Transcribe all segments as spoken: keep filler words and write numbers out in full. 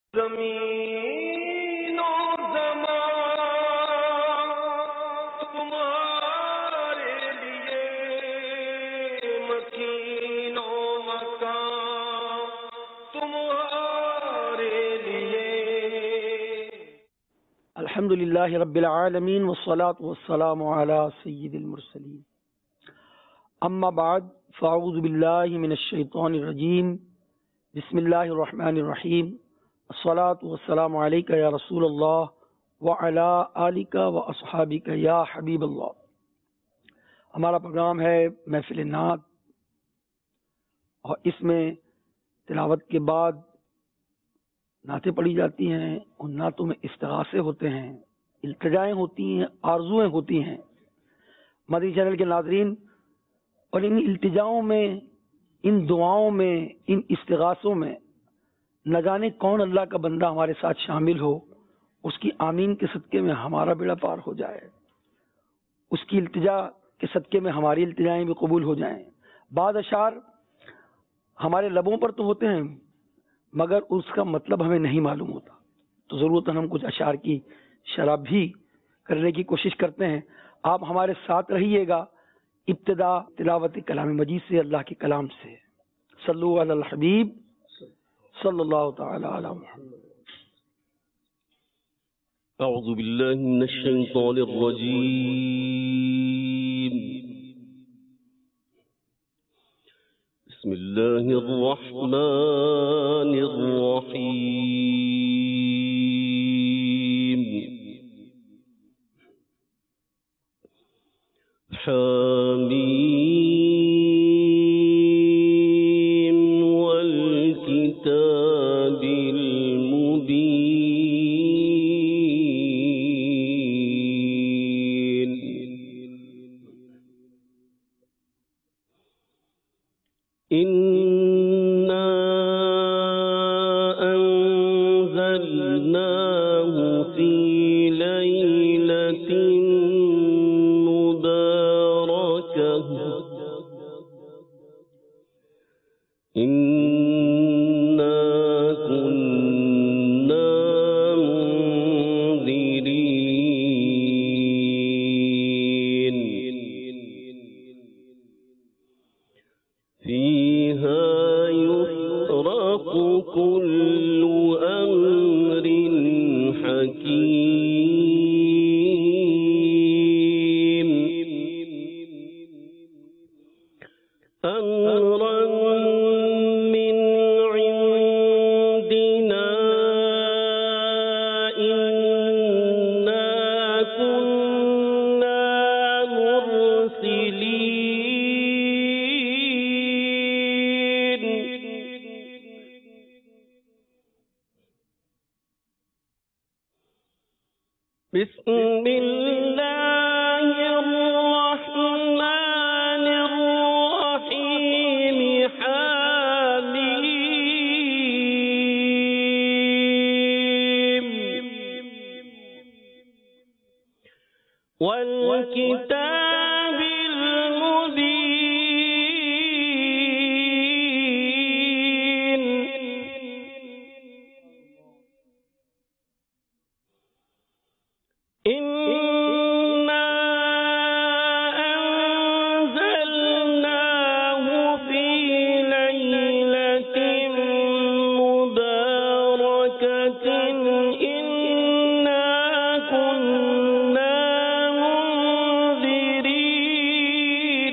ज़मीनो ज़मान तुम्हारे लिए, मकीनो मकान तुम्हारे लिए। अल्हम्दुलिल्लाहि रब्बिल आलमीन वस्सलातु वस्सलामु अला सय्यिदिल मुरसलीन। अम्मा बाद फ़अऊज़ु बिल्लाहि मिनश शैतानिर रजीम। बिस्मिल्लाहिर रहमानिर रहीम। अस्सलातु वस्सलामु अलैका या रसूलल्लाह व अला आलिका व अस्हाबिका या हबीबल्लाह। हमारा प्रोग्राम है महफिल नात, और इसमें तिलावत के बाद नातें पढ़ी जाती हैं। उन नातों में इस्तिग़ासे होते हैं, इल्तिजाएँ होती हैं, आरज़ुएँ होती हैं। मदनी चैनल के नाज़रीन, और इन इल्तिजाओं में, इन दुआओं में, इन इस्तिग़ासों में न जाने कौन अल्लाह का बंदा हमारे साथ शामिल हो, उसकी आमीन के सदक़े में हमारा बेड़ा पार हो जाए, उसकी इल्तिजा के सदक़े में हमारी इल्तिजाएँ भी कबूल हो जाएं। बाद अशार हमारे लबों पर तो होते हैं, मगर उसका मतलब हमें नहीं मालूम होता, तो ज़रूरत हम कुछ अशार की शरह भी करने की कोशिश करते हैं। आप हमारे साथ रहिएगा। इब्तिदा तिलावत कलाम मजीद से, अल्लाह के कलाम से। सल्लु अलल हबीब सल्लल्लाहु तआला अला मुहम्मद। अऊज़ु बिल्लाहि मिनश शैतानिर रजीम। बिस्मिल्लाहिर रहमानिर रहीम। हामीम वल किताबिल मुबीन। इन्ना अंज़लनाहु फी लैलतिन इन्ना कुन्ना मुंज़िरीन। फ़ीहा युफ़रक़ु कुल्लु अम्रिन हकीम। अम्रन मिन इंदिना इन्ना कुन्ना मुरसिलीन। बिस्मिल्लाहिर रहमानिर रहीम। हामीम वल किताबिल मुबीन। इन्ना अंज़लनाहु फी लैलतिन मुबारकतिन इन्ना कुन्ना मुंज़िरीन।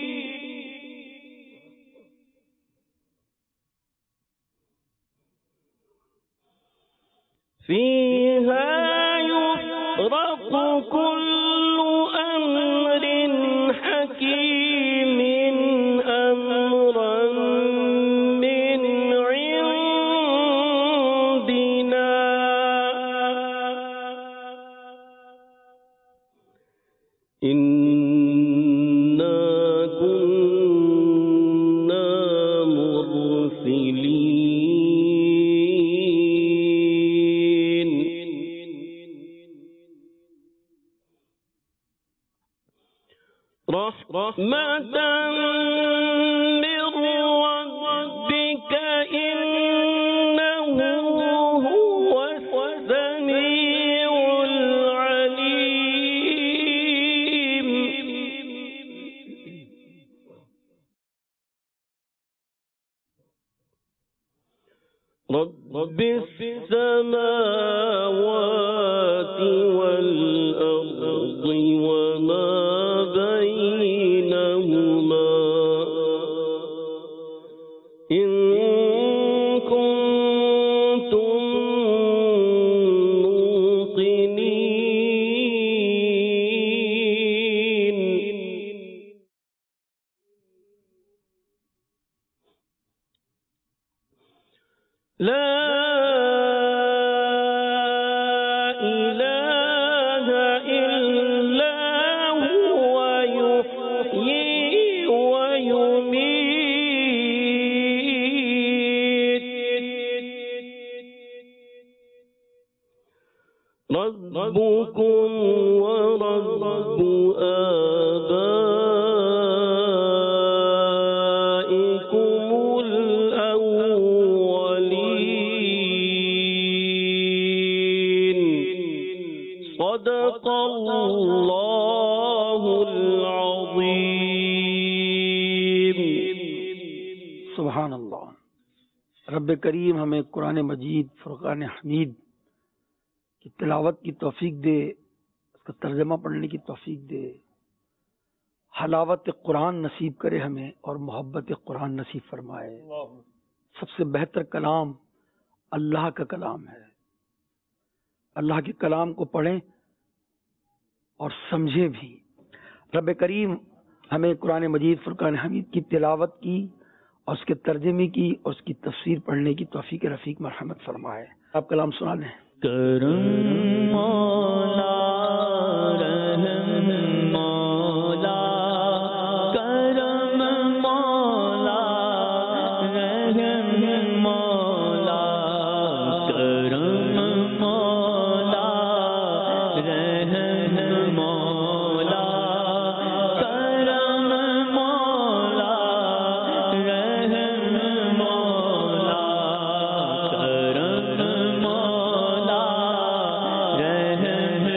फ़ीहा युफ़रक़ु कुल्लु अम्रिन हकीमिन अम्रन मिन इंदिना इन्ना कुन्ना मुरसिलीन। रहमतन मिन रब्बिक इन्नहु السماوات والأرض وما بينهما إن كنتم موقنين. لا إله إلا هو يحيي ويميت. ربكم ورب آبائكم الأولين. صدق الله العظيم. سبحان اللہ. رب کریم ہمیں قرآن مجید فرقان حمید کی تلاوت کی توفیق دے، اس کا ترجمہ پڑھنے کی توفیق دے، حلاوت قرآن نصیب کرے ہمیں اور محبت قرآن نصیب فرمائے. سب سے بہتر کلام اللہ کا کلام ہے. اللہ کے کلام کو پڑھیں اور سمجھیں بھی. رب کریم ہمیں قرآن مجید فرقان حمید کی تلاوت کی اور اس کے ترجمے کی اور اس کی تفسیر پڑھنے کی توفیق رفیق مرحمت فرمائے. آپ کلام سنا لیں. کرم مولا رحم مولا کرم مولا رحم مولا کرم مولا رحم مولا کرم مولا رحم مولا کرم مولا رحم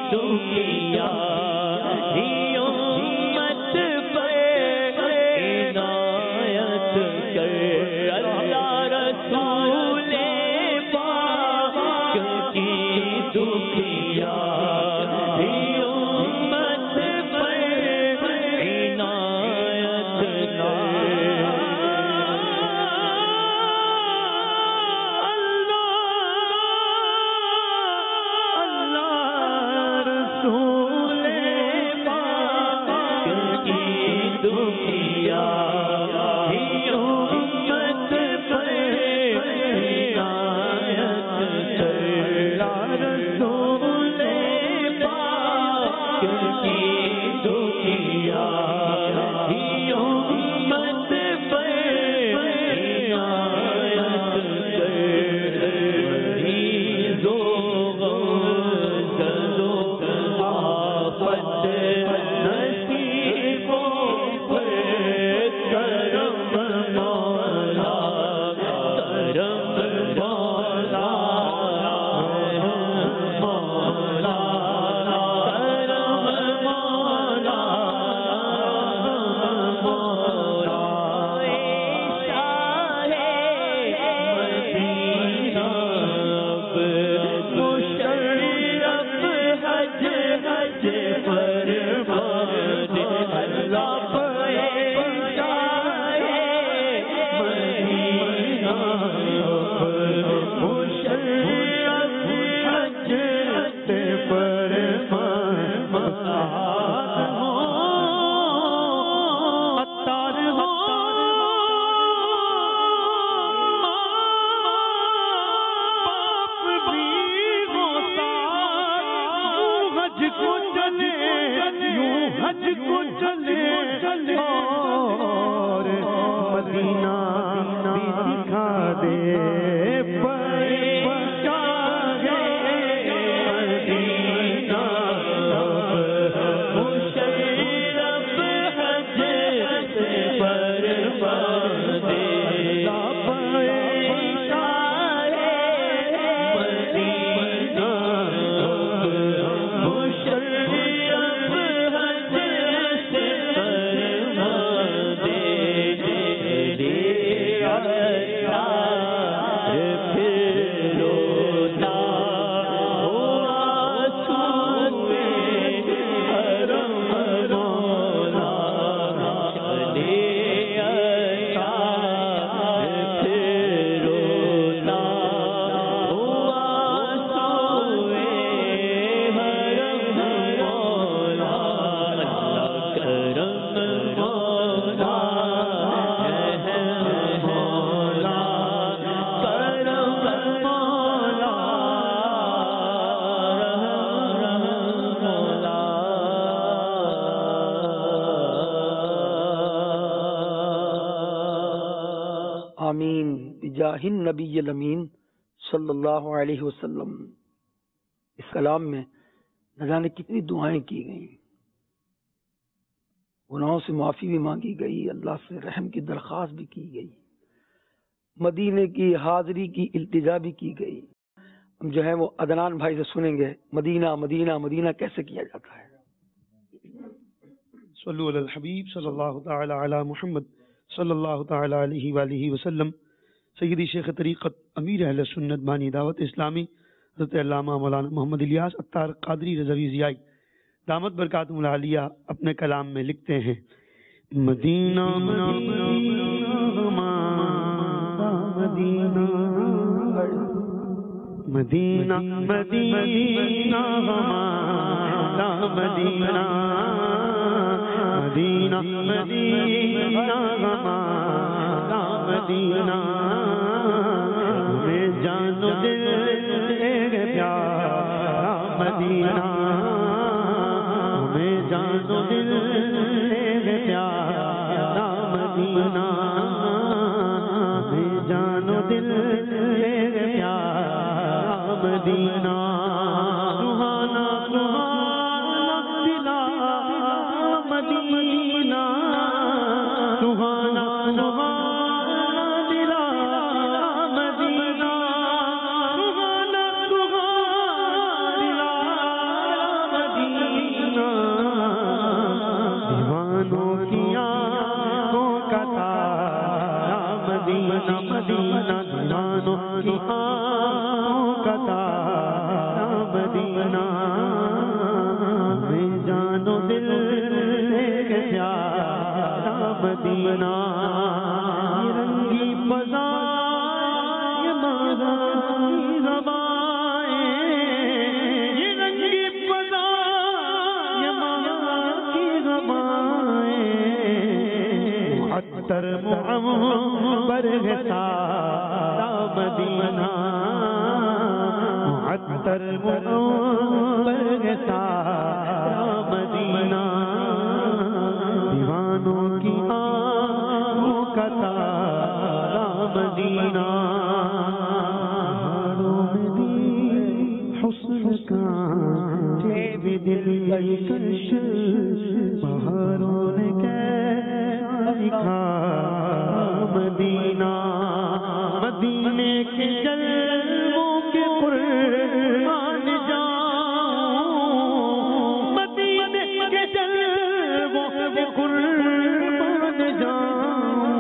دنیا ہی امت پر عنایت کر اللہ رسول پاک کی دنیا ہی امت پر عنایت کر آمین بجاہ النبی الامین صلی اللہ علیہ وسلم۔ اس کلام میں نہ جانے کتنی دعائیں کی گئیں، گناہوں سے معافی بھی مانگی گئی، اللہ سے رحم کی درخواست بھی کی گئی، مدینے کی حاضری کی التجا بھی کی گئی۔ ہم جو ہے وہ عدنان بھائی سے سنیں گے مدینہ مدینہ مدینہ کیسے کیا جاتا ہے۔ صلو علی الحبیب صلی اللہ تعالی علی محمد صلی اللہ تعالی علیہ وآلہ وسلم۔ سیدی شیخ طریقت امیر اہل سنت بانی دعوت اسلامی حضرت علامہ مولانا محمد الیاس عطار قادری رضوی ضیائی دامت برکاتہم العالیہ اپنے کلام میں لکھتے ہیں: مدینہ مدینہ مدینہ مدینہ ہمارا مدینہ مدینہ مدینہ ہمارا مدینہ ہمیں جان و دل دے پیارا مدینہ ہمیں جان و دل دے پیارا مدینہ ہمیں جان و دل دے پیارا مدینہ سبحانہ سبحانہ دلا مدینہ سبحانہ سبحانہ دلا مدینہ سبحانہ سبحانہ دلا آنکھوں کا تارا مدینہ میں جان و دل ایک پیارا مدینہ یہ رنگی فضا یہ ماں کی زبائیں یہ رنگی فضا یہ ماں کی زبائیں معطر معمر ہے سارا مدینہ معطر معمر ہے سارا مدینہ دیوانوں کی آنکھوں کا تارا مدینہ پہاڑوں میں بھی حسن کا بھی دل کش پہاڑوں نے کیسا لکھا مدینہ مدینے کے جلووں کے قرآن جاؤں مدینے کے جلووں کے قرآن جاؤں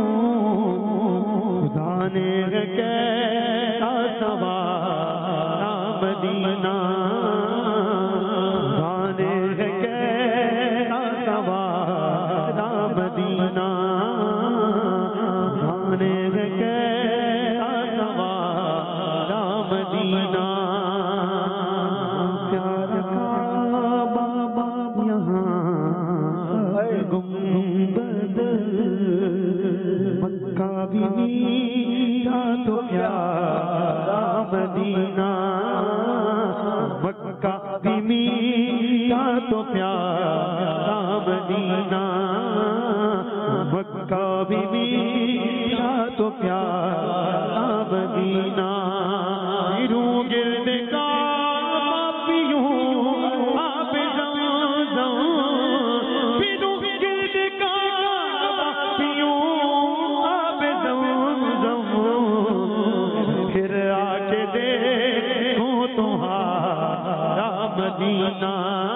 خدا نے کیسا سوارا مدینہ خدا نے کیسا سوارا مدینہ مدینہ پیار کا بابا یہاں گنبد مکہ بھی میرا تو پیارا مدینہ مکہ بھی میرا تو پیارا مدینہ مکہ بھی میرا تو پیارا مدینہ پھروں گرد کعبہ پیوں آب زمزم پھروں گرد کعبہ پیوں آب زمزم پھر آ کے دیکھوں تمہارا مدینہ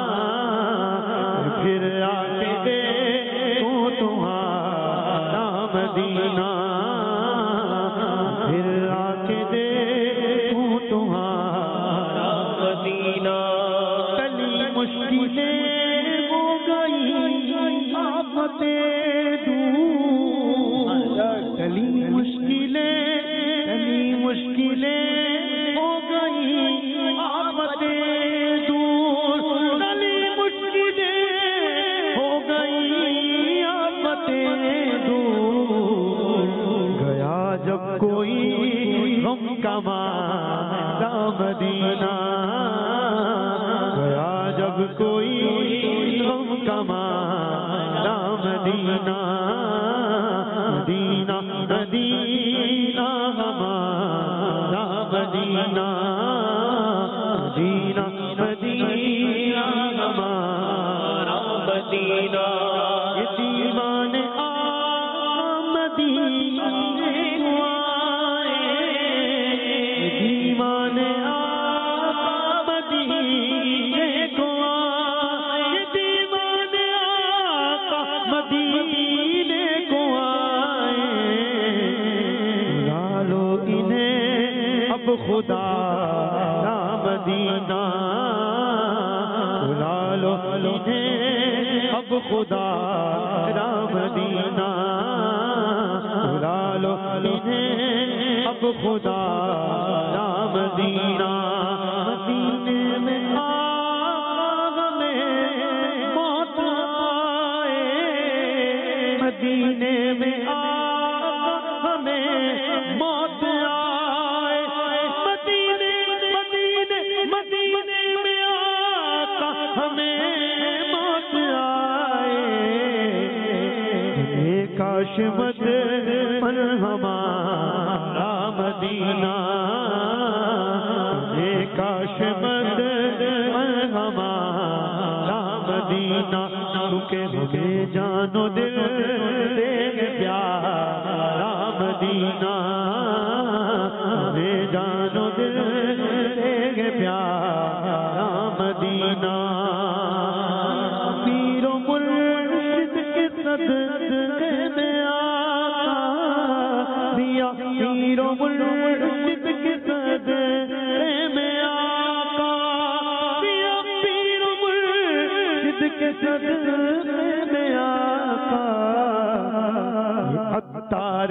پھر آ کے دیکھوں تمہارا مدینہ پھر آ کے دیکھوں تمہارا مدینہ کلی مشکلیں ہو گئی آفتیں دور کلی مشکلیں کلی مشکلیں ہو گئی آفتیں دور کلی مشکلیں ہو گئی آفتیں دور گیا جب کوئی غم کا مارا مدینہ گیا جب کوئی غم کا مارا مدینہ مدینہ مدینہ ہمارا مدینہ مدینہ مدینہ ہمارا مدینہ یہ دیوان آقا مدینہ دیوان آقا مدینے کو آئے دیوان آقا مدینے کو آئے بلا لو انہیں اب خدا را مدینہ بلا لو انہیں اب خدا را مدینہ بلا لو انہیں اب خدا را مدینہ مدینے میں آقا ہمیں موت آئے مدینے میں آقا ہمیں موت آئے مدینے مدینے مدینے میں آقا ہمیں موت آئے کاش مد پر ہمارا مدینہ کاش مد پر ہمارا مدینہ کیونکہ ہمیں جان و دل دے گے پیارا مدینہ ہمیں جان و دل دے گے پیارا مدینہ پیر و مرشد کے صدقے میں آقا دیا پیر و مرشد کے صدقے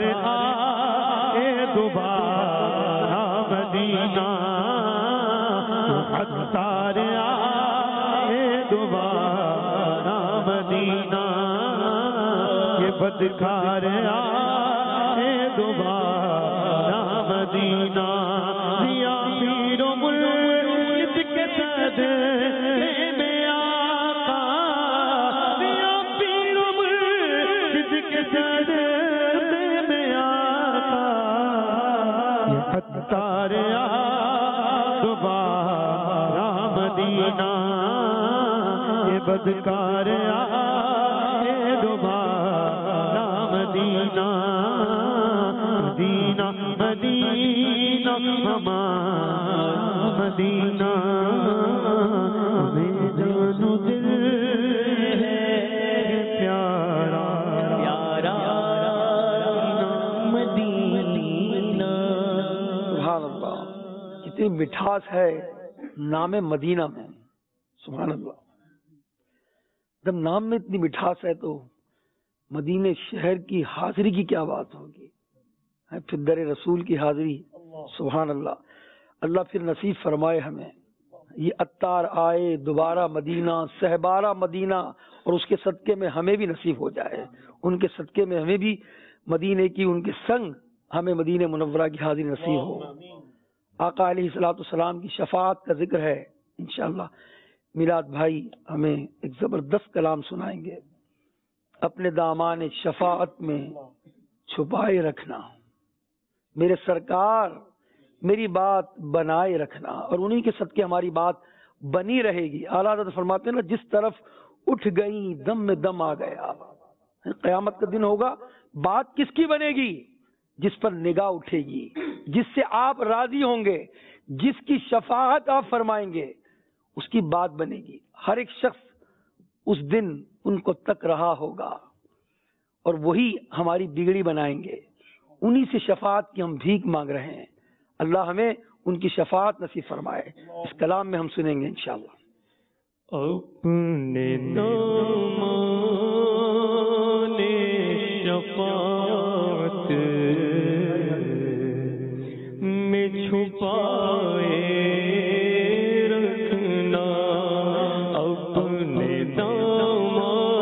آئے دوبارہ مدینہ عطار آئے دوبارہ مدینہ یہ بدکار آئے دوبارہ مدینہ دیا پیر و مرشد کے صدقے میں آقا دیا پیر و مرشد کے صدقے میں آقا یہ عطار آئے دوبارہ مدینہ یہ بدکار آئے دوبارہ مدینہ مدینہ مدینہ ہمارا مدینہ ہمیں جان و دل ہے پیارا پیارا مدینہ. سبحان اللہ، کتنی مٹھاس ہے نام مدینہ میں. سبحان اللہ، جب نام میں اتنی مٹھاس ہے تو مدینے شہر کی حاضری کی کیا بات ہوگی. پھر در رسول کی حاضری. سبحان اللہ. اللہ پھر نصیب فرمائے ہمیں یہ عطار آئے دوبارہ مدینہ، سہبارہ مدینہ، اور اس کے صدقے میں ہمیں بھی نصیب ہو جائے. ان کے صدقے میں ہمیں بھی مدینے کی، ان کے سنگ ہمیں مدینہ منورہ کی حاضری نصیب ہو. آقا علیہ الصلوۃ والسلام کی شفاعت کا ذکر ہے. انشاءاللہ میلاد بھائی ہمیں ایک زبردست کلام سنائیں گے. اپنے دامان شفاعت میں چھپائے رکھنا، میرے سرکار میری بات بنائے رکھنا، اور انہی کے صدقے ہماری بات بنی رہے گی. اعلیٰ حضرت فرماتے ہیں نا، جس طرف اٹھ گئی دم میں دم آ گیا. قیامت کا دن ہوگا، بات کس کی بنے گی؟ جس پر نگاہ اٹھے گی، جس سے آپ راضی ہوں گے، جس کی شفاعت آپ فرمائیں گے، اس کی بات بنے گی. ہر ایک شخص اس دن ان کو تک رہا ہوگا، اور وہی ہماری بگڑی بنائیں گے. انہی سے شفاعت کی ہم بھیک مانگ رہے ہیں. اللہ ہمیں ان کی شفاعت نصیب فرمائے. اس کلام میں ہم سنیں گے انشاءاللہ. اپنے دامان شفاعت میں چھپائے رکھنا، اپنے دامان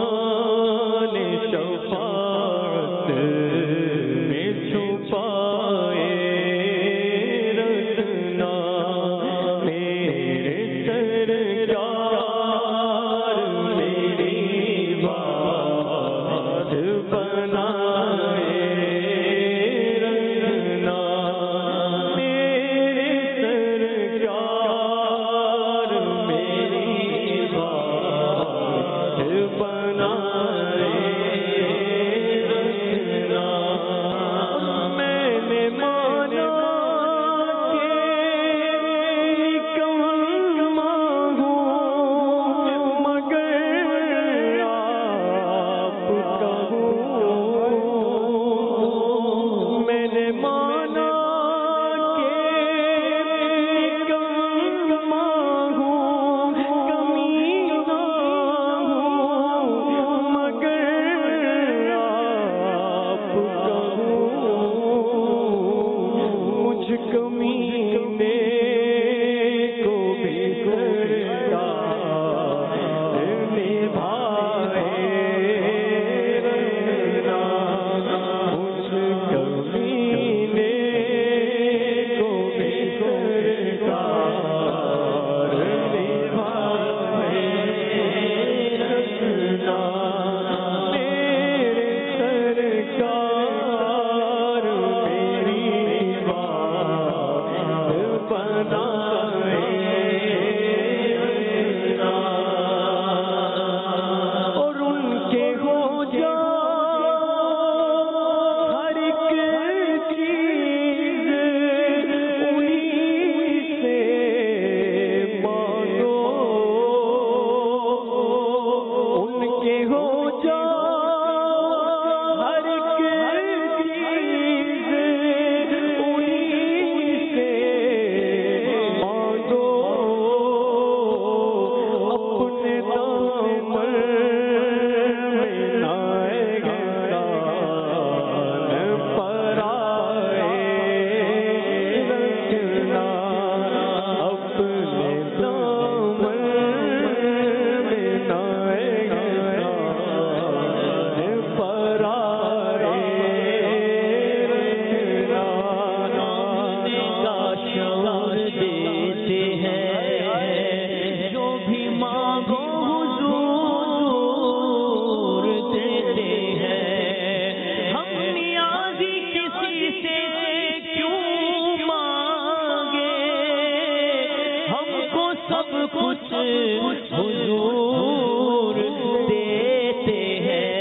شفاعت میں چھپائے رکھنا، میرے سرکار میری بات بنائے رکھنا، میرے سرکار میری بات بنائے رکھنا. میں نے مانا کہ کم مانگوں مگر آپ کہو، میں نے مانا کہ کم مانگوں کمی نہ ہوں مگر آپ کہو، مجھ کمینے کو بھی سردار نبھائے رکھنا، مجھ کمینے کو بھی سردار نبھائے رکھنا، میرے سرکار میری بات بنائے رکھنا، اور ان کے ہو جا ہر ایک چیز انہی سے مانگو، ان کے ہو جا ہر ایک چیز انہی سے کچھ حضور دیتے ہیں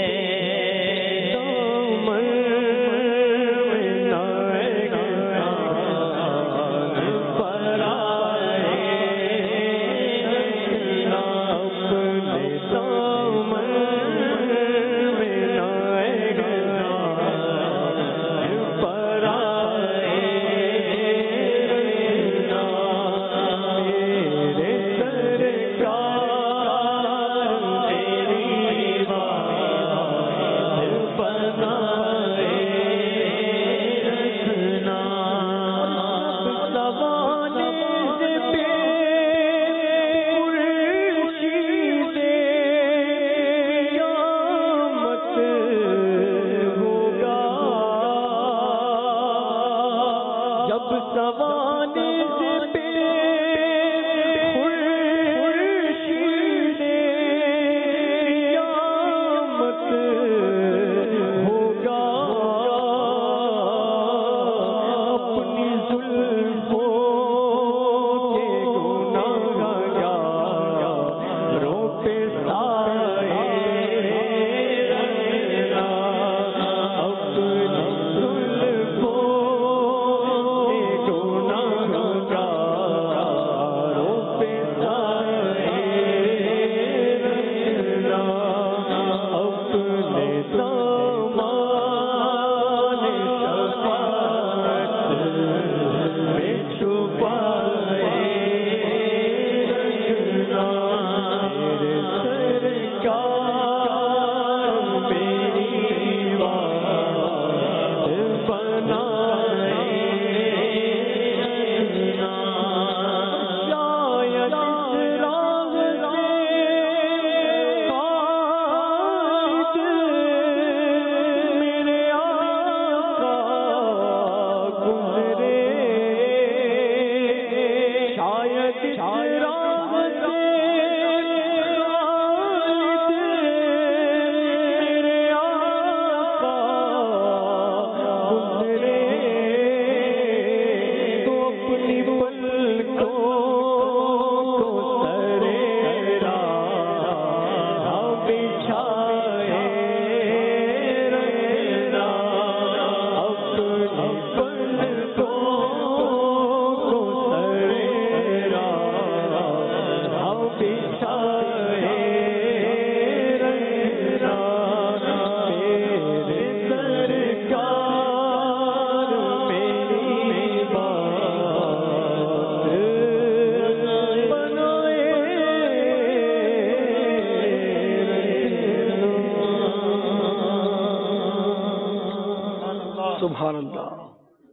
سبحان اللہ.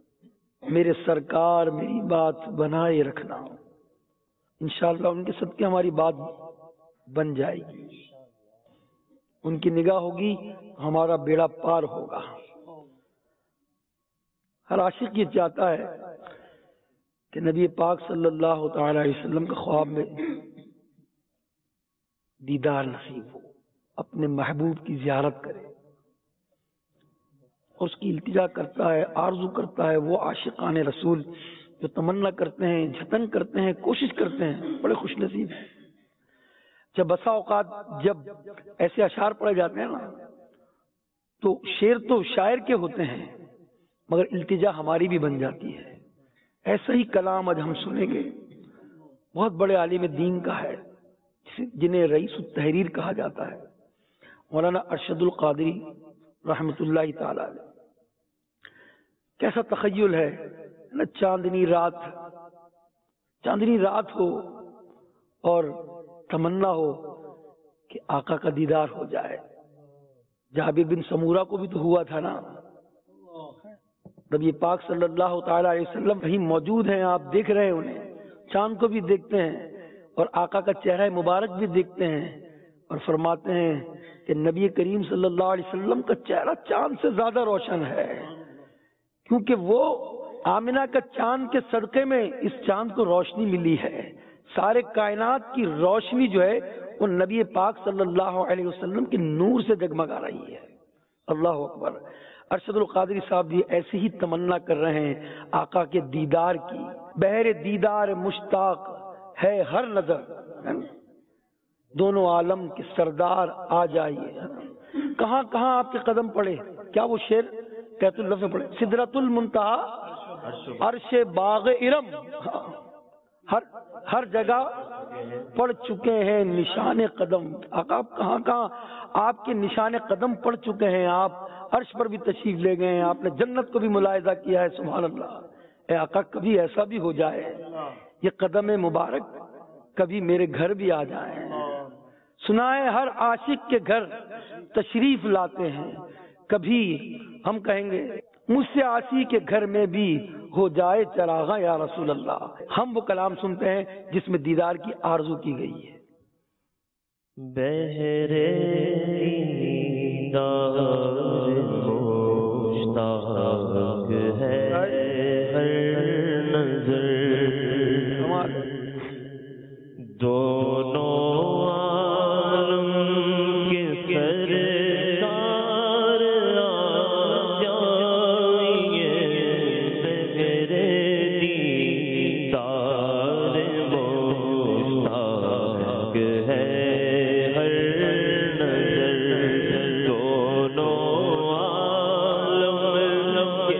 میرے سرکار میری بات بنائے رکھنا، انشاءاللہ ان کے صدقے ہماری بات بن جائے گی، ان کی نگاہ ہوگی ہمارا بیڑا پار ہوگا. ہر عاشق یہ چاہتا ہے کہ نبی پاک صلی اللہ تعالی علیہ وسلم کا خواب میں دیدار نصیب ہو، اپنے محبوب کی زیارت کرے، اور اس کی التجا کرتا ہے، آرزو کرتا ہے. وہ عاشقان رسول جو تمنا کرتے ہیں، جتن کرتے ہیں، کوشش کرتے ہیں، بڑے خوش نصیب ہیں. جب بسا اوقات جب ایسے اشعار پڑھے جاتے ہیں نا، تو شعر تو شاعر کے ہوتے ہیں مگر التجا ہماری بھی بن جاتی ہے. ایسا ہی کلام آج ہم سنیں گے، بہت بڑے عالم دین کا ہے جنہیں رئیس التحریر کہا جاتا ہے، مولانا ارشد القادری رحمۃ اللہ تعالی علیہ. کیسا تخیل ہے نا، چاندنی رات چاندنی رات ہو اور تمنا ہو کہ آقا کا دیدار ہو جائے. جابر بن سمورہ کو بھی تو ہوا تھا نا. نبی پاک صلی اللہ تعالی علیہ وسلم کہیں موجود ہیں، آپ دیکھ رہے ہیں انہیں، چاند کو بھی دیکھتے ہیں اور آقا کا چہرہ مبارک بھی دیکھتے ہیں، اور فرماتے ہیں کہ نبی کریم صلی اللہ علیہ وسلم کا چہرہ چاند سے زیادہ روشن ہے، کیونکہ وہ آمنہ کا چاند کے صدقے میں اس چاند کو روشنی ملی ہے. سارے کائنات کی روشنی جو ہے وہ نبی پاک صلی اللہ علیہ وسلم کے نور سے جگمگا رہی ہے. اللہ اکبر. ارشد القادری صاحب بھی ایسے ہی تمنا کر رہے ہیں آقا کے دیدار کی. بہر دیدار مشتاق ہے ہر نظر، دونوں عالم کے سردار آ جائیے. کہاں کہاں آپ کے قدم پڑے؟ کیا وہ شعر کہتے لفظ میں پڑے؟ سدرۃ المنتہا، عرش باغ ارم، ہر ہر جگہ پڑ چکے ہیں نشان قدم. آقا آپ کہاں کہاں آپ کے نشان قدم پڑ چکے ہیں. آپ عرش پر بھی تشریف لے گئے ہیں، آپ نے جنت کو بھی ملاحظہ کیا ہے. سبحان اللہ. اے آقا کبھی ایسا بھی ہو جائے یہ قدم مبارک کبھی میرے گھر بھی آ جائیں. سنائے ہر عاشق کے گھر تشریف لاتے ہیں، کبھی ہم کہیں گے مجھ سے عاصی کے گھر میں بھی ہو جائے چراغاں یا رسول اللہ. ہم وہ کلام سنتے ہیں جس میں دیدار کی آرزو کی گئی ہے. بہرے دیدار مشتاق ہے ہر نظر، دونوں عالم کے سردار آ جائیے. بہرے دیدار مشتاق ہے ہر نظر، دونوں عالم کے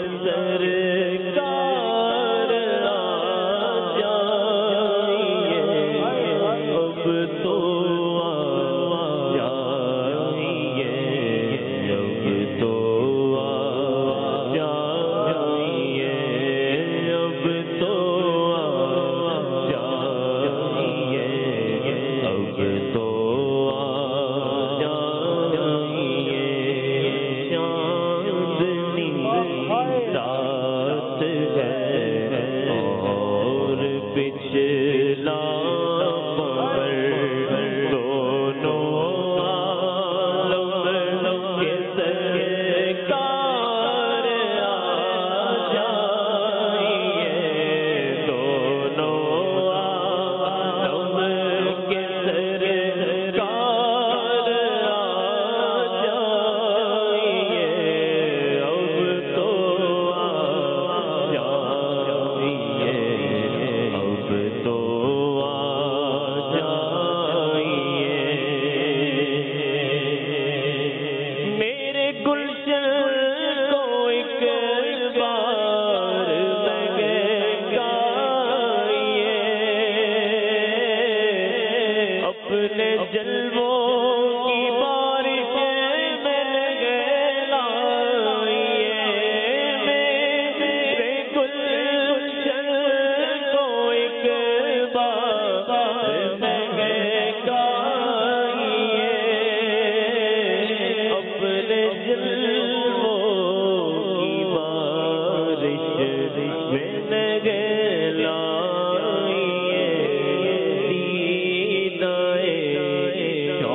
سردار آ جائیے. اب تو آ جائیے، اب تو آ جائیے، اب تو آ جائیے، اب تو آ جائیے. چاندنی رات ہے اور پچھلا پہر، دونوں عالم کے سرکار آ جائیے. دونوں عالم کے سرکار آ جائیے. اب تو آ جائیے، اب تو آ جائیے. میرے گلشن کو ایک بار مہکائیے، اپنے جلووں کی بارش میں لائیے. میرے گلشن کو ایک بار مہکائیے، اپنے جلووں کی بارش میں لائیے. دیدائے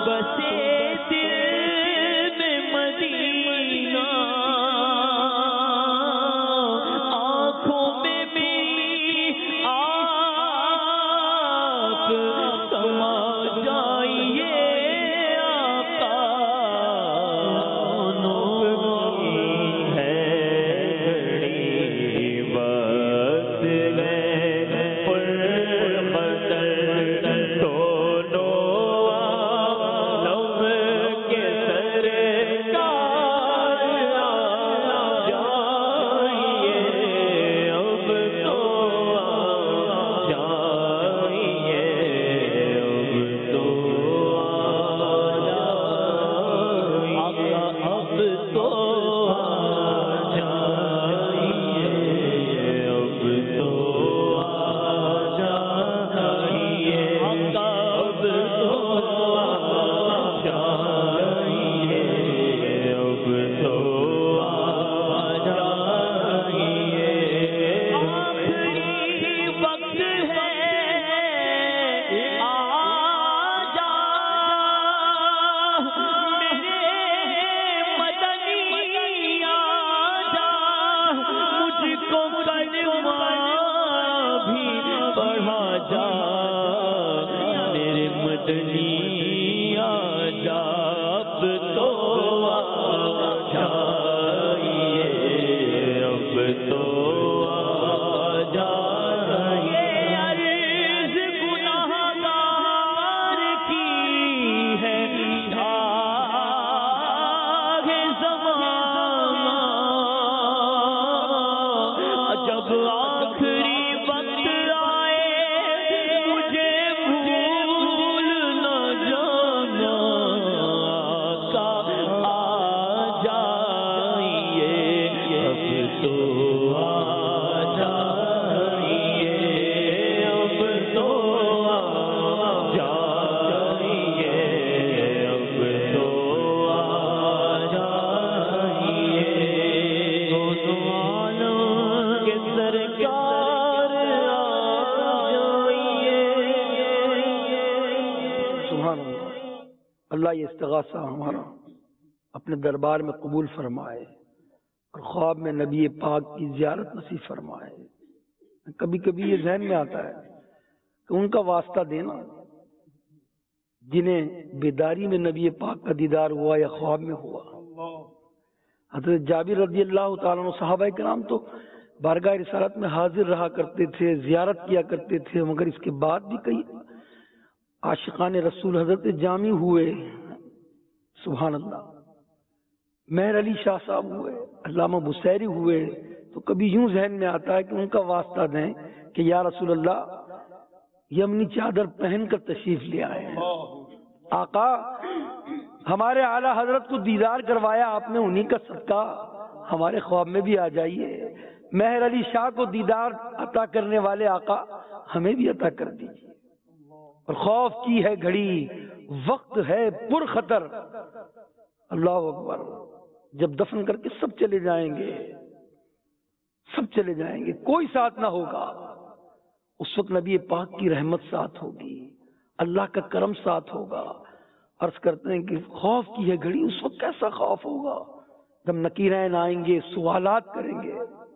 بسے دل میں مدینہ آنکھوں میں میری آپ سما جائیے آقا نور ہے گھڑی وقت ہے پر بدل دونوں لب کے سرکار جائیے اب تو جائیے اب تو جائیے اب تو جائیے اب تو جائیے اب تو جائیے اب تو جائیے آخری وقت ہے آ جا میرے مدنی آ جا مجھ کو کلمہ بھی پڑھا جا میرے مدنی آ جا اب تو جائیے اب تو جائیے عرض گناہگار کی ہے شاہ زمانہ جب آخری وقت آئے مجھے بھول نہ جانا آقا آ جائیے اب تو آ جائیے اب تو آ جائیے اب تو آ جائیے دونوں عالم کے سرکار آ جائیے سبحان اللہ. اللہ یہ استغاثہ ہمارا اپنے دربار میں قبول فرمائے اور خواب میں نبی پاک کی زیارت نصیب فرمائے. کبھی کبھی یہ ذہن میں آتا ہے کہ ان کا واسطہ دینا جنہیں بیداری میں نبی پاک کا دیدار ہوا یا خواب میں ہوا. حضرت جابر رضی اللہ تعالیٰ عنہ صحابہ کرام تو بارگاہ رسالت میں حاضر رہا کرتے تھے، زیارت کیا کرتے تھے، مگر اس کے بعد بھی کئی عاشقان رسول حضرت جامی ہوئے. سبحان اللہ. مہر علی شاہ صاحب ہوئے، علامہ بصیری ہوئے، تو کبھی یوں ذہن میں آتا ہے کہ ان کا واسطہ دیں کہ یا رسول اللہ یمنی چادر پہن کر تشریف لے آئے ہیں. آقا ہمارے اعلیٰ حضرت کو دیدار کروایا آپ نے، انہی کا صدقہ ہمارے خواب میں بھی آ جائیے. مہر علی شاہ کو دیدار عطا کرنے والے آقا ہمیں بھی عطا کر دیجیے. اور خوف کی ہے گھڑی وقت ہے پر خطر. اللہ اکبر. جب دفن کر کے سب چلے جائیں گے، سب چلے جائیں گے، کوئی ساتھ نہ ہوگا، اس وقت نبی پاک کی رحمت ساتھ ہوگی، اللہ کا کرم ساتھ ہوگا. عرض کرتے ہیں کہ خوف کی ہے گھڑی، اس وقت کیسا خوف ہوگا جب نکیرین آئیں گے، سوالات کریں گے.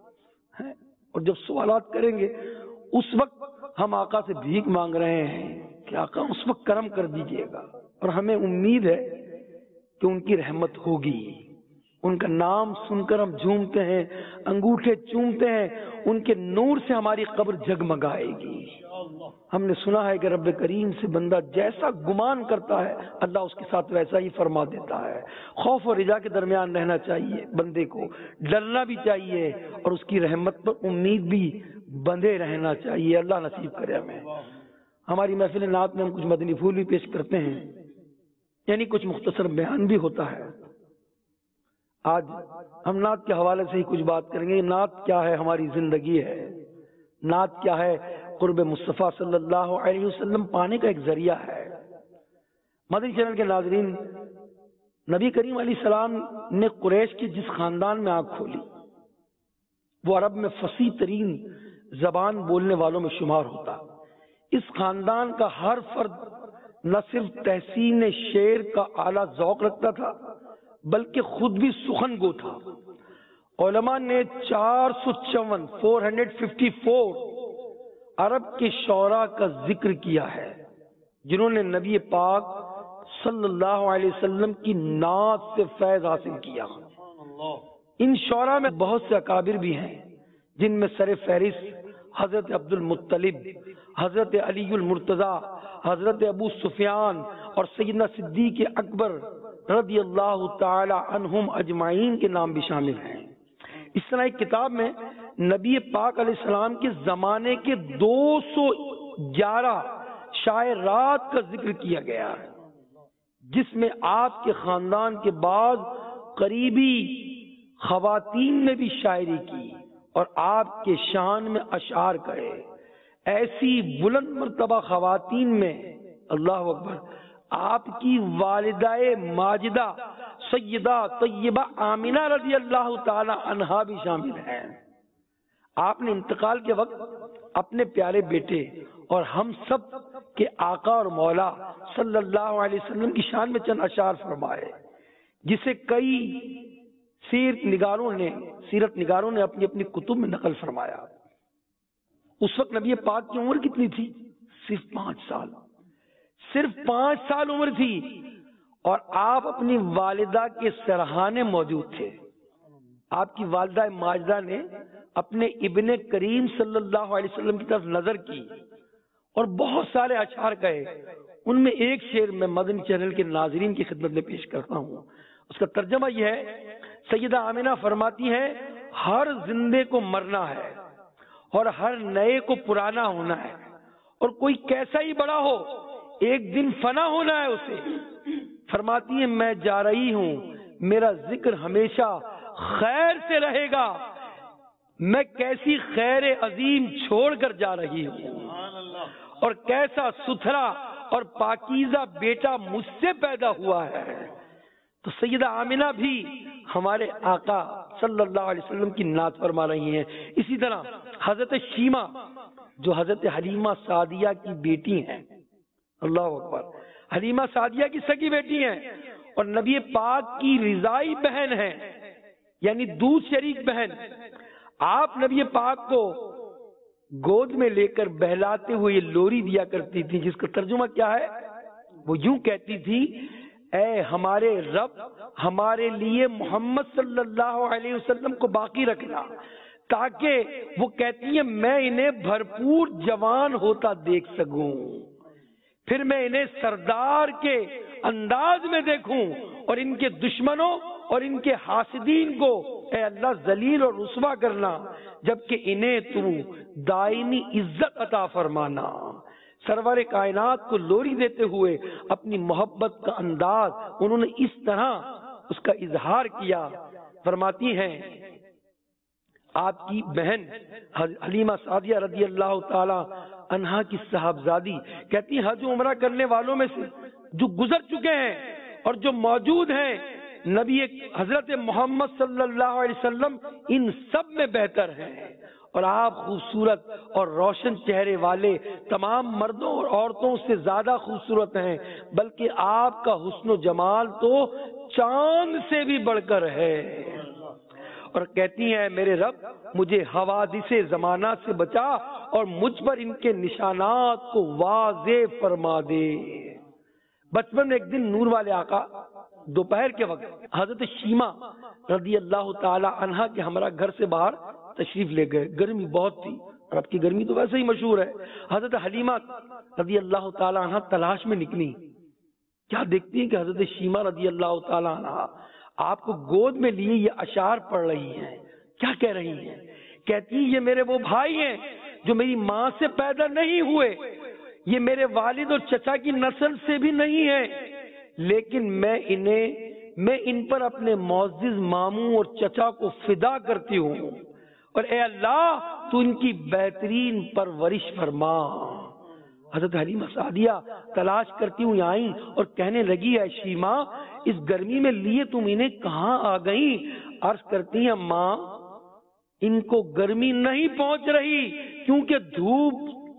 اور جب سوالات کریں گے اس وقت ہم آقا سے بھیک مانگ رہے ہیں کہ آقا اس وقت کرم کر دیجئے گا. اور ہمیں امید ہے کہ ان کی رحمت ہوگی. ان کا نام سن کر ہم جھومتے ہیں، انگوٹھے چومتے ہیں، ان کے نور سے ہماری قبر جگمگائے گی. ہم نے سنا ہے کہ رب کریم سے بندہ جیسا گمان کرتا ہے اللہ اس کے ساتھ ویسا ہی فرما دیتا ہے. خوف اور رجا کے درمیان رہنا چاہیے بندے کو، ڈرنا بھی چاہیے اور اس کی رحمت پر امید بھی بندھے رہنا چاہیے. اللہ نصیب کرے ہمیں. ہماری محفل نعت میں ہم کچھ مدنی پھول بھی پیش کرتے ہیں، یعنی کچھ مختصر بیان بھی ہوتا ہے. آج ہم نعت کے حوالے سے ہی کچھ بات کریں گے. نعت کیا ہے؟ ہماری زندگی ہے. نعت کیا ہے؟ قرب مصطفیٰ صلی اللہ علیہ وسلم پانے کا ایک ذریعہ ہے. مدنی چینل کے ناظرین، نبی کریم علیہ السلام نے قریش کے جس خاندان میں آنکھ کھولی وہ عرب میں فصیح ترین زبان بولنے والوں میں شمار ہوتا. اس خاندان کا ہر فرد نہ صرف تحسین شعر کا اعلیٰ ذوق رکھتا تھا بلکہ خود بھی سخن گو تھا۔ علماء نے چار سو چون فور ہنڈریڈ ففٹی فور عرب کے شعراء کا ذکر کیا ہے جنہوں نے نبی پاک صلی اللہ علیہ وسلم کی نعت سے فیض حاصل کیا۔ ان شعراء میں بہت سے اکابر بھی ہیں جن میں سر فہرست حضرت عبد المطلب، حضرت علی المرتضیٰ، حضرت ابو سفیان اور سیدنا صدیق اکبر رضی اللہ تعالی عنہم اجمعین کے نام بھی شامل ہیں۔ اس طرح ایک کتاب میں نبی پاک علیہ السلام کے زمانے کے دو سو گیارہ شاعرات کا ذکر کیا گیا ہے جس میں آپ کے خاندان کے بعض قریبی خواتین نے بھی شاعری کی اور آپ کے شان میں اشعار کہے۔ ایسی بلند مرتبہ خواتین میں اللہ اکبر آپ کی والدہ ماجدہ سیدہ طیبہ آمینہ رضی اللہ تعالی عنہا بھی شامل ہیں۔ آپ نے انتقال کے وقت اپنے پیارے بیٹے اور ہم سب کے آقا اور مولا صلی اللہ علیہ وسلم کی شان میں چند اشعار فرمائے جسے کئی سیرت نگاروں نے سیرت نگاروں نے اپنی اپنی کتب میں نقل فرمایا۔ اس وقت نبی پاک کی عمر کتنی تھی؟ صرف پانچ سال صرف پانچ سال عمر تھی اور آپ اپنی والدہ کے سرہانے موجود تھے۔ آپ کی والدہ ماجدہ نے اپنے ابن کریم صلی اللہ علیہ وسلم کی طرف نظر کی اور بہت سارے اشعار کہے۔ ان میں ایک شعر میں مدنی چینل کے ناظرین کی خدمت میں پیش کرتا ہوں۔ اس کا ترجمہ یہ ہے، سیدہ آمینہ فرماتی ہے ہر زندے کو مرنا ہے اور ہر نئے کو پرانا ہونا ہے، اور کوئی کیسا ہی بڑا ہو ایک دن فنا ہونا ہے اسے۔ فرماتی ہے میں جا رہی ہوں، میرا ذکر ہمیشہ خیر سے رہے گا، میں کیسی خیر عظیم چھوڑ کر جا رہی ہوں اور کیسا ستھرا اور پاکیزہ بیٹا مجھ سے پیدا ہوا ہے۔ تو سیدہ آمینہ بھی ہمارے آقا صلی اللہ علیہ وسلم کی نعت فرما رہی ہیں۔ اسی طرح حضرت شیمہ جو حضرت حلیمہ سعدیہ کی بیٹی ہیں، اللہ اکبر، حلیمہ سعدیہ کی سگی بیٹی ہیں اور نبی پاک کی رضائی بہن ہیں، یعنی دودھ شریک بہن۔ آپ نبی پاک کو گود میں لے کر بہلاتے ہوئے یہ لوری دیا کرتی تھی جس کا ترجمہ کیا ہے؟ وہ یوں کہتی تھی، اے ہمارے رب ہمارے لیے محمد صلی اللہ علیہ وسلم کو باقی رکھنا، تاکہ وہ کہتی ہیں میں انہیں بھرپور جوان ہوتا دیکھ سکوں، پھر میں انہیں سردار کے انداز میں دیکھوں اور ان کے دشمنوں اور ان کے حاسدین کو اے اللہ ذلیل اور رسوا کرنا، جبکہ انہیں تو دائمی عزت عطا فرمانا۔ سرور کائنات کو لوری دیتے ہوئے اپنی محبت کا انداز انہوں نے اس طرح اس کا اظہار کیا۔ فرماتی ہیں آپ کی بہن حلیمہ سعدیہ رضی اللہ تعالی عنہا کی صاحبزادی کہتی ہیں حج عمرہ کرنے والوں میں سے جو گزر چکے ہیں اور جو موجود ہیں، نبی حضرت محمد صلی اللہ علیہ وسلم ان سب میں بہتر ہیں، اور آپ خوبصورت اور روشن چہرے والے تمام مردوں اور عورتوں سے زیادہ خوبصورت ہیں، بلکہ آپ کا حسن و جمال تو چاند سے بھی بڑھ کر ہے۔ اور کہتی ہیں میرے رب مجھے حوادث زمانہ سے بچا اور مجھ پر ان کے نشانات کو واضح فرما دے۔ بچپن میں ایک دن نور والے آقا دوپہر کے وقت حضرت شیمہ رضی اللہ تعالی عنہا کے ہمراہ گھر سے باہر تشریف لے گئے۔ گرمی بہت تھی اور اب کی گرمی تو ویسے ہی مشہور ہے۔ حضرت حلیمہ رضی اللہ تعالی عنہا تلاش میں نکلی، کیا دیکھتی ہیں کہ حضرت شیمہ رضی اللہ تعالی عنہا آپ کو گود میں لیے یہ اشعار پڑھ رہی ہیں۔ کیا کہہ رہی ہیں؟ کہتی ہیں یہ میرے وہ بھائی ہیں جو میری ماں سے پیدا نہیں ہوئے، یہ میرے والد اور چچا کی نسل سے بھی نہیں ہیں، لیکن میں انہیں میں ان پر اپنے معزز ماموں اور چچا کو فدا کرتی ہوں، اور اے اللہ تو ان کی بہترین پرورش فرما۔ حضرت حلیمہ سعدیہ تلاش کرتی ہوئی آئیں اور کہنے لگی اے شیمہ اس گرمی میں لیے تم انہیں کہاں آ گئیں؟ عرض کرتی ہیں ماں ان کو گرمی نہیں پہنچ رہی کیونکہ دھوپ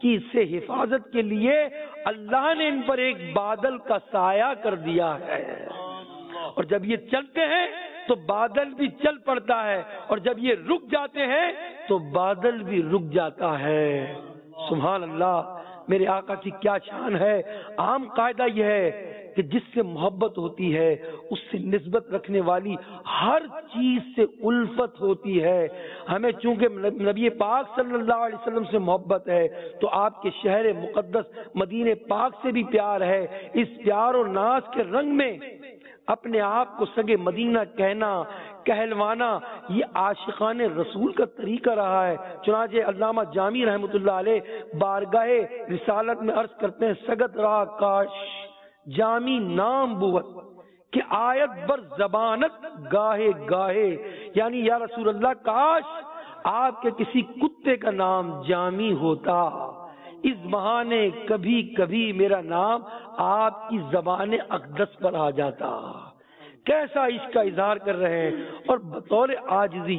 کی سے حفاظت کے لیے اللہ نے ان پر ایک بادل کا سایہ کر دیا ہے، اور جب یہ چلتے ہیں تو بادل بھی چل پڑتا ہے، اور جب یہ رک جاتے ہیں تو بادل بھی رک جاتا ہے۔ سبحان اللہ، میرے آقا کی کیا شان ہے۔ عام قاعدہ یہ ہے کہ جس سے محبت ہوتی ہے اس سے نسبت رکھنے والی ہر چیز سے الفت ہوتی ہے۔ ہمیں چونکہ نبی پاک صلی اللہ علیہ وسلم سے محبت ہے تو آپ کے شہر مقدس مدینہ پاک سے بھی پیار ہے۔ اس پیار و ناز کے رنگ میں اپنے آپ کو سگے مدینہ کہنا، کہلوانا، یہ عاشقان رسول کا طریقہ رہا ہے۔ چنانچہ علامہ جامی رحمۃ اللہ علیہ بارگاہ رسالت میں عرض کرتے ہیں، سگت را کاش جامی نام بوت کہ آیت بر زبانت گاہے گاہے، یعنی یا رسول اللہ کاش آپ کے کسی کتے کا نام جامی ہوتا، اس بہانے کبھی کبھی میرا نام آپ کی زبان اقدس پر آ جاتا۔ کیسا عشق کا اظہار کر رہے ہیں، اور بطور عاجزی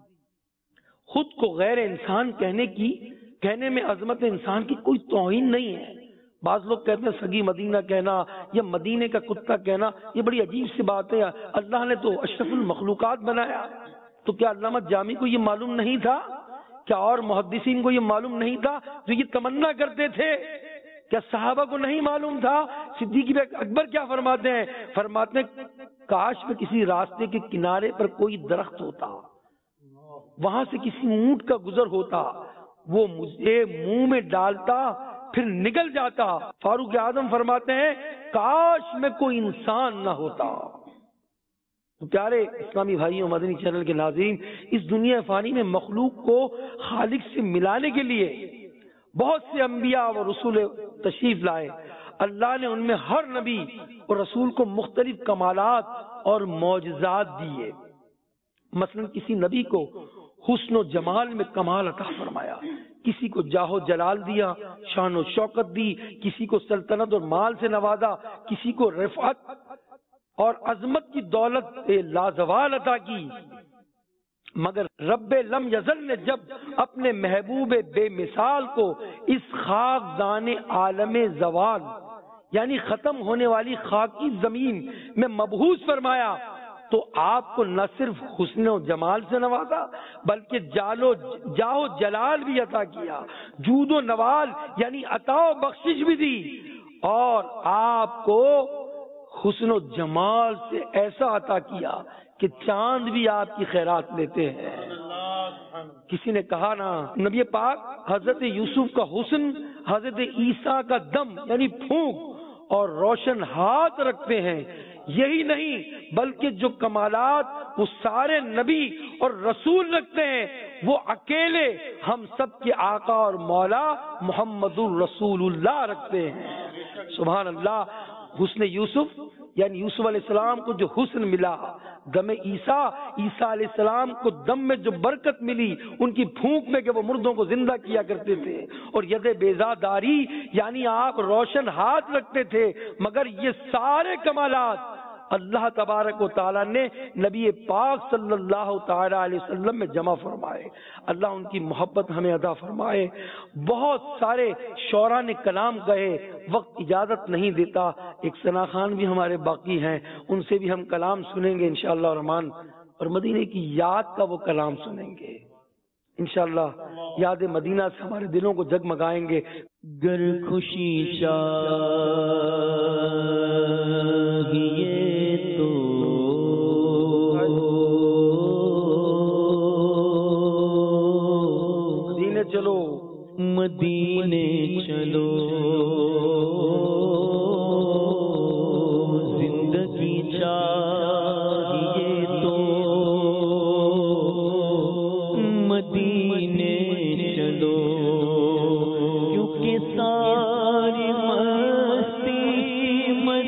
خود کو غیر انسان کہنے کی کہنے میں عظمت انسان کی کوئی توہین نہیں ہے۔ بعض لوگ کہتے ہیں سگی مدینہ کہنا یا مدینے کا کتا کہنا، یہ بڑی عجیب سی بات ہے، اللہ نے تو اشرف المخلوقات بنایا، تو کیا علامہ جامی کو یہ معلوم نہیں تھا؟ کیا اور محدثین کو یہ معلوم نہیں تھا جو یہ تمنا کرتے تھے؟ کیا صحابہ کو نہیں معلوم تھا؟ صدیق اکبر کیا فرماتے ہیں؟ فرماتے ہیں کاش میں کسی راستے کے کنارے پر کوئی درخت ہوتا، وہاں سے کسی اونٹ کا گزر ہوتا، وہ مجھے منہ میں ڈالتا پھر نگل جاتا۔ فاروق اعظم فرماتے ہیں کاش میں کوئی انسان نہ ہوتا۔ تو پیارے اسلامی بھائیوں، مدنی چینل کے ناظرین، اس دنیا فانی میں مخلوق کو خالق سے ملانے کے لیے بہت سے انبیاء و رسول تشریف لائے۔ اللہ نے ان میں ہر نبی اور رسول کو مختلف کمالات اور معجزات دیے۔ مثلا کسی نبی کو حسن و جمال میں کمال عطا فرمایا، کسی کو جاہ و جلال دیا، شان و شوکت دی، کسی کو سلطنت اور مال سے نوازا، کسی کو رفعت اور عظمت کی دولت لازوال عطا کی۔ مگر رب لم یزل نے جب اپنے محبوب بے مثال کو اس خاک دان عالم زوال یعنی ختم ہونے والی خاکی زمین میں مبعوث فرمایا تو آپ کو نہ صرف حسن و جمال سے نوازا بلکہ جالو جاہ و جلال بھی عطا کیا، جود و نوال یعنی عطا و بخشش بھی دی، اور آپ کو حسن و جمال سے ایسا عطا کیا کہ چاند بھی آپ کی خیرات لیتے ہیں۔ کسی نے کہا نا نبی پاک حضرت یوسف کا حسن، حضرت عیسیٰ کا دم یعنی پھونک اور روشن ہاتھ رکھتے ہیں۔ یہی نہیں بلکہ جو کمالات وہ سارے نبی اور رسول رکھتے ہیں وہ اکیلے ہم سب کے آقا اور مولا محمد الرسول اللہ رکھتے ہیں۔ سبحان اللہ۔ حسن یوسف یعنی یوسف علیہ السلام کو جو حسن ملا، دم عیسیٰ عیسیٰ علیہ السلام کو دم میں جو برکت ملی ان کی پھونک میں کہ وہ مردوں کو زندہ کیا کرتے تھے، اور ید بیضا داری یعنی آپ روشن ہاتھ رکھتے تھے، مگر یہ سارے کمالات اللہ تبارک و تعالیٰ نے نبی پاک صلی اللہ تعالی علیہ وسلم میں جمع فرمائے۔ اللہ ان کی محبت ہمیں عطا فرمائے۔ بہت سارے شعراء نے کلام کہے، وقت اجازت نہیں دیتا، ایک ثنا خان بھی ہمارے باقی ہیں، ان سے بھی ہم کلام سنیں گے انشاءاللہ الرحمن، اور مدینے کی یاد کا وہ کلام سنیں گے انشاءاللہ۔ یاد مدینہ سے ہمارے دلوں کو جگمگائیں گے۔ گر خوشی چاہیے تو مدینے چلو، مدینے چلو، زندگی چاہیے تو مدینے چلو، کیونکہ ساری مستی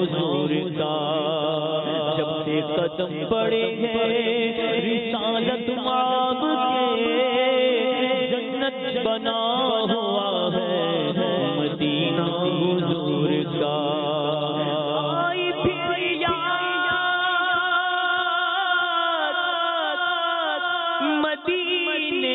حضور کا جب سے قدم پڑے ہیں رسالت آپ کے جنت بنا ہوا ہے مدینہ حضور کا آئی پھر یاد مدینے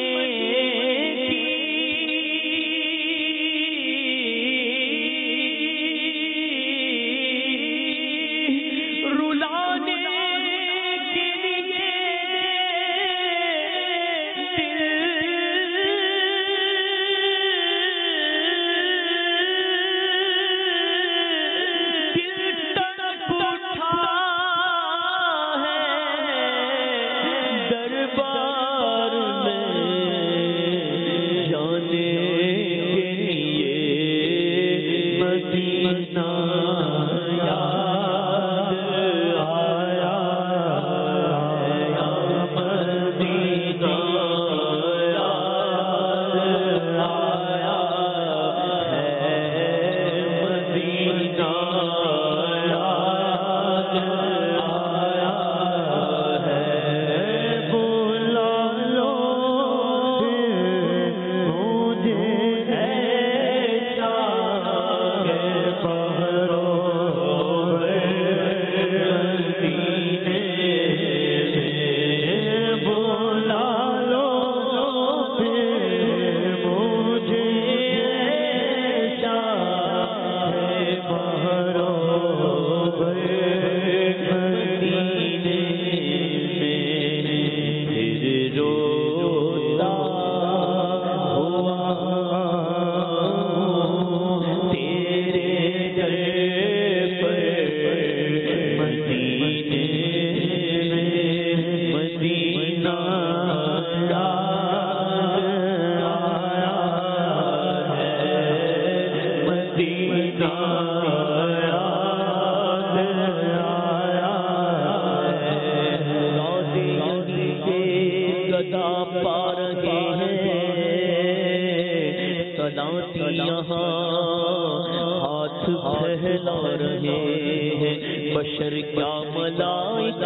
بشر کیا ملائک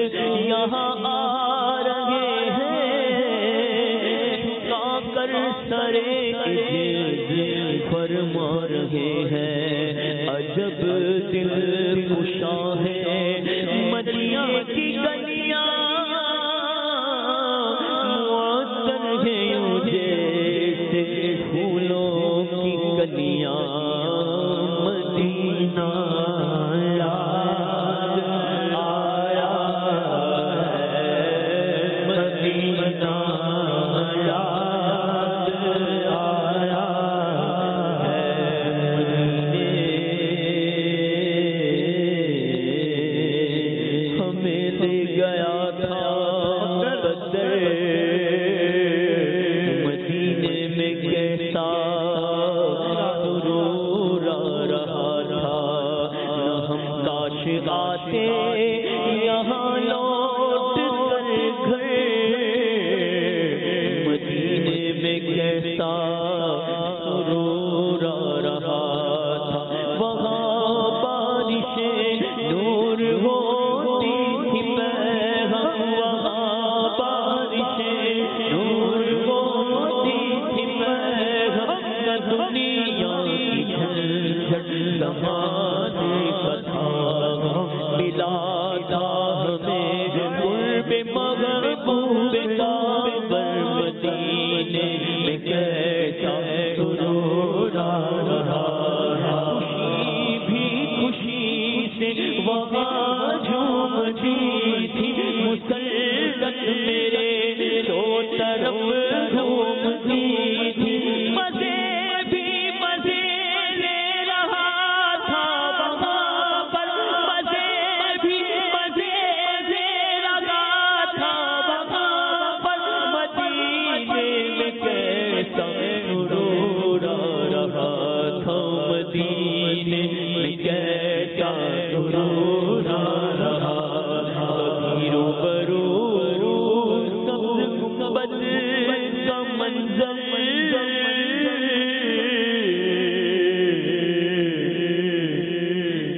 یہاں آ رہے ہیں جھکا کر سرے عجز فرما رہے ہیں عجب دل خوشا ہے مدینہ کی گلیاں معطر ہیں یوں جیسے پھولوں کی گلیاں مدینہ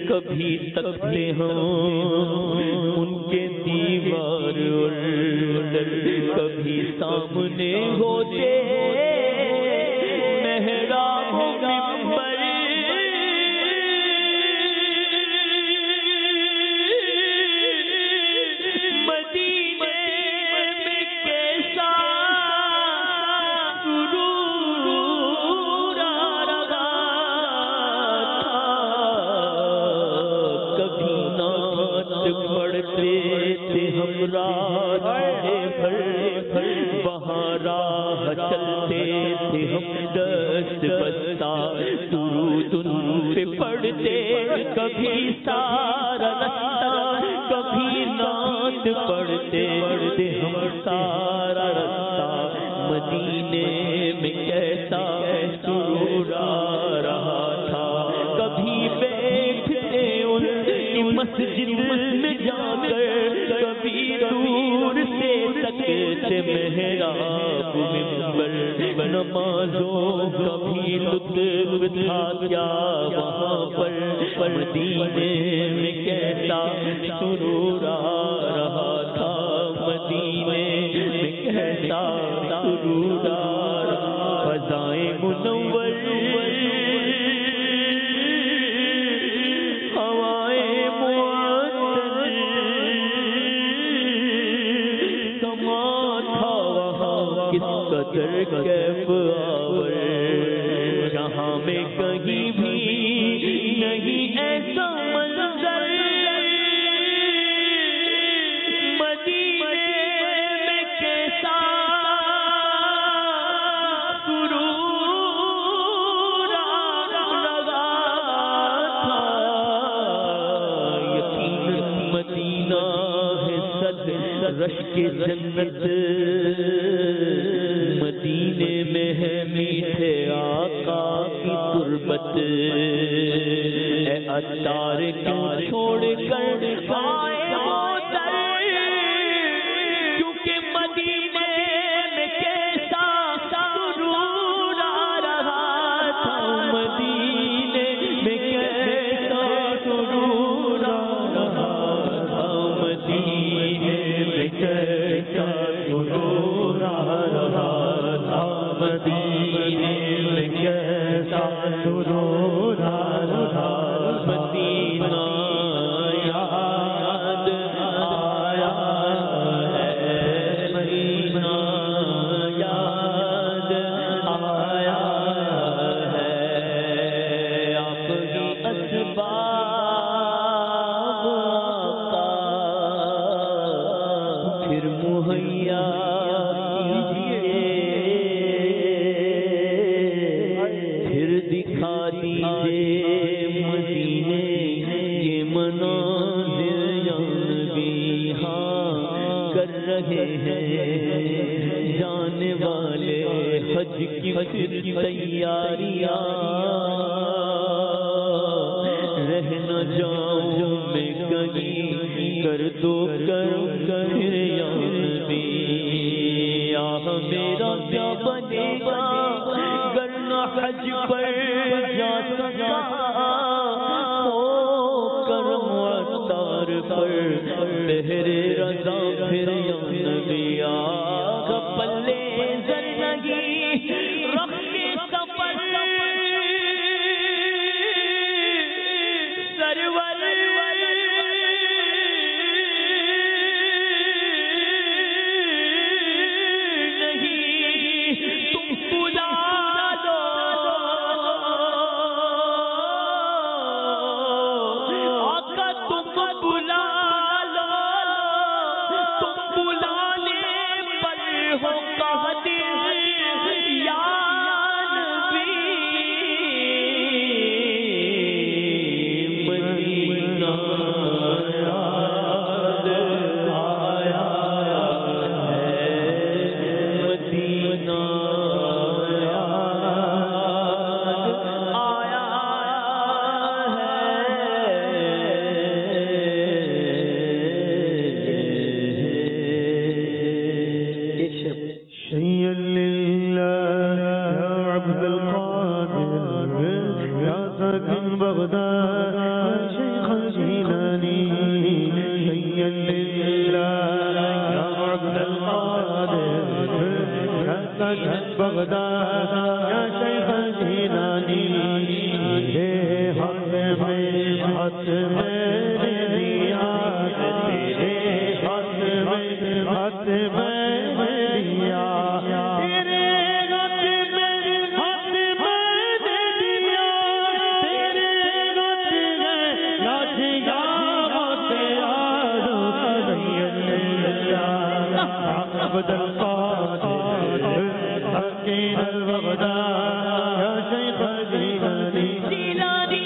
کبھی تکتے ہم ان کے دیوار اور در، کبھی سامنے ہوتے محراب و منبر، مدینے میں کیسا سرور آ رہا تھا، کبھی نعت پڑھتے تھے ہم رات بھر، وہاں راہ چلتے تھے ہم دست بستہ، درود ان پہ پڑھتے کبھی سارا رستہ، کبھی نعت پڑھتے پڑھتے ہم سارا رستہ، مدینے میں کیسا سرور آ رہا تھا، کبھی بیٹھتے ان کی مسجد میں جا کر، کبھی دور سے تکتے محراب منبر، نمازوں کبھی لطف تھا کیا وہاں پر، مدینے میں کیسا سرور آ رہا تھا، مدینے میں کیسا سرور آ رہا، فضائے منور ہوائے معطر، سما تھا وہاں کس قدر کیف آور، جہاں میں کہیں بھی نہیں ایسا منظر، مدینے میں کیسا سرور آ رہا تھا، یقین مدینہ ہے صد رشک جنت، مدینے میں ہے میٹھے آقا کی تربت، اے عطار کیوں چھوڑ کر آئے ہو در، کیونکہ مدینے میں کیسا سرور آ رہا تھا، مدینے میں کیسا سرور آ رہا تھا، مدینے میں کیسا سرور آ رہا تھا، مدینے میں کیسا سرور آ رہا، مدینہ یاد آیا ہے، مدینہ یاد آیا ہے، آپ کی اسباب آقا پھر مہیا پھر دکھا دیجئے مدینے کے مناظر، یا نبی ہاں کر رہے ہیں جانے والے حج کی پھر تیاریاں، رہ نہ جاؤں میں کہیں کر دو کر پھر یا نبی، آہ میرا کیا بنے گا گر نہ حج پر جا سکا، ہو کر معطر پر بہرے رضا پھر یا نبی، آہ پلے زر نہیں رخ کے سفر، سرور ہوگا ہاتھ میں دیا تیرے ہاتھ میں ہاتھ میں دیا تیرے ہاتھ میں ہاتھ میں دیا تیرے ہاتھ میں لاٹھ یا تیرا عبد القادر حقین البغداد یا شیخ الجیلانی جیلانی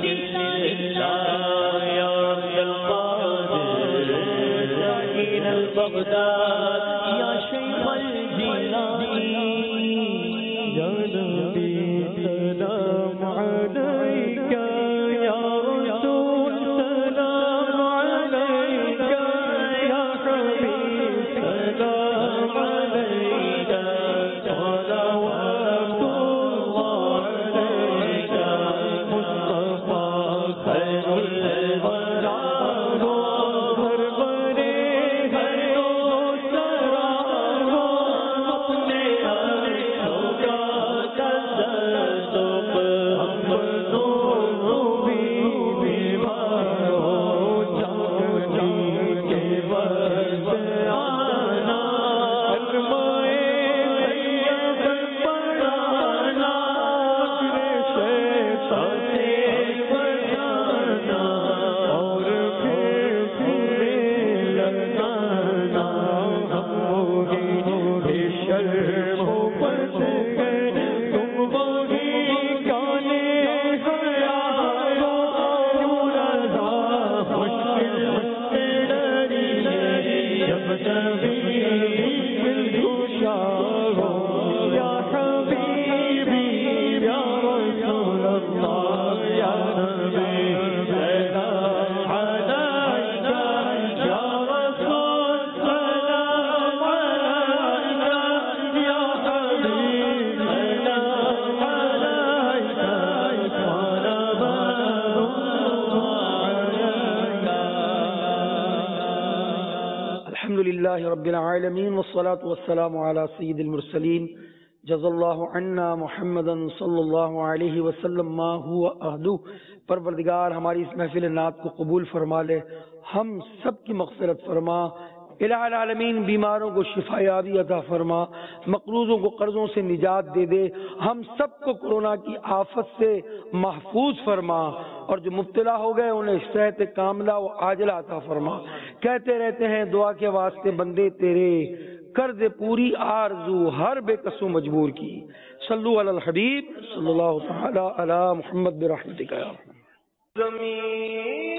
یا عبد القادر حقین البغداد یا شیخ الجیلانی یا نبی سلام علیک یا رسول سلام علیک یا حبیب سلام علیک صلوات اللہ علیک مصطفیٰ خیر الورا سرورے ہر دو سرا اپنے عرشوں کا تصدق ہم دونوں بھی بیمار ہو جانے کے وقت آنا فرمائے سید پڑھانا شیخ سے بجانا اور پھر پھرے لگانا ہم ہوگی بے شرم ہو پس گئے تم وہی گانے حیارو کیوں رضا مشکل سے ڈری جب نبی دل خوشارو یا حبیبی یا رسول اللہ یا نبی سلام علیک یا رسول سلام علیک یا حبیب سلام علیک الحمد للہ رب العالمین والصلاة والسلام علی سید المرسلین جز اللہ عنا محمدا صلی اللہ علیہ وسلم ما ہوا اہدو. پروردگار ہماری اس محفل نعت کو قبول فرما لے، ہم سب کی مغفرت فرما. الہ العالمین بیماروں کو شفا یابی عطا فرما، مقروضوں کو قرضوں سے نجات دے دے، ہم سب کو کورونا کی آفت سے محفوظ فرما، اور جو مبتلا ہو گئے انہیں صحت کاملہ و عاجلہ عطا فرما. کہتے رہتے ہیں دعا کے واسطے بندے تیرے، کر دے پوری آرزو ہر بے قصو مجبور کی. صلو علی الحبیب صلی اللہ تعالی علی محمد برحمتک یا رحمت. زمین